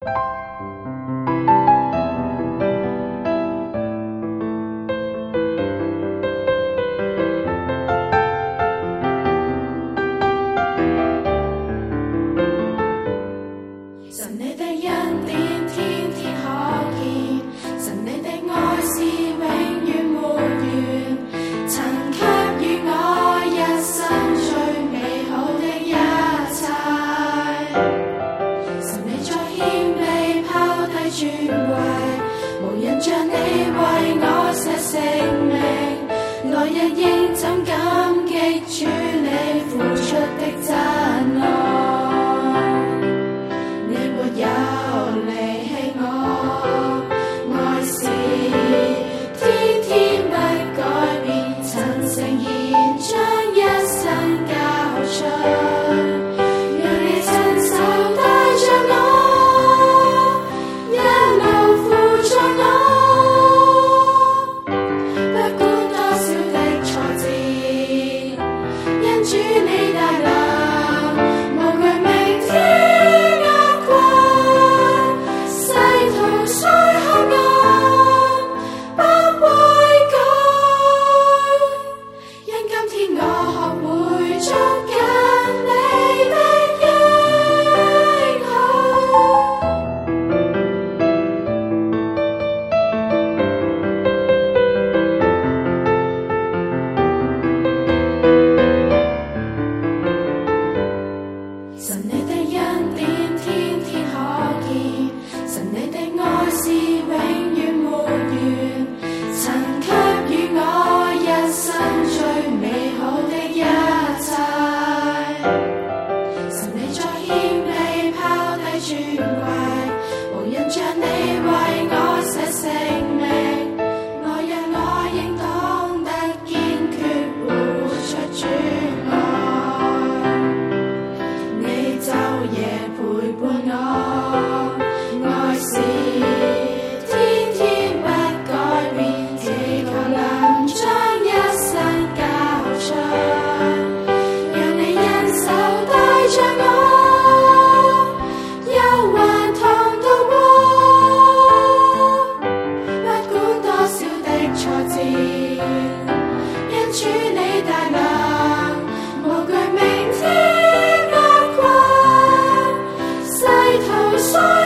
神你的恩典天天可見，神你的愛是永遠沒完，曾給予我一生最美好的一切。神你在謙卑拋低尊貴，無人像你為我捨性命，來日應怎感激主你付出的真愛。有離棄我，愛是天天不改變，曾誠然將一生交出，讓你親手帶着我，一路扶助我，不管多少的挫折，因主你大能，無懼明天。神你的恩典天天可見，神你的愛是永遠沒完，曾給予我一生最美好的一切。神你在謙卑拋低尊貴，無人像你為我捨性命，來日我應懂得堅決活出主愛。你晝夜陪伴我，愛是天天不改變，祈求能將一生交出，讓你恩手帶着我，憂患痛渡過，不管多少的挫折，因主你大能，無懼明天。世途衰。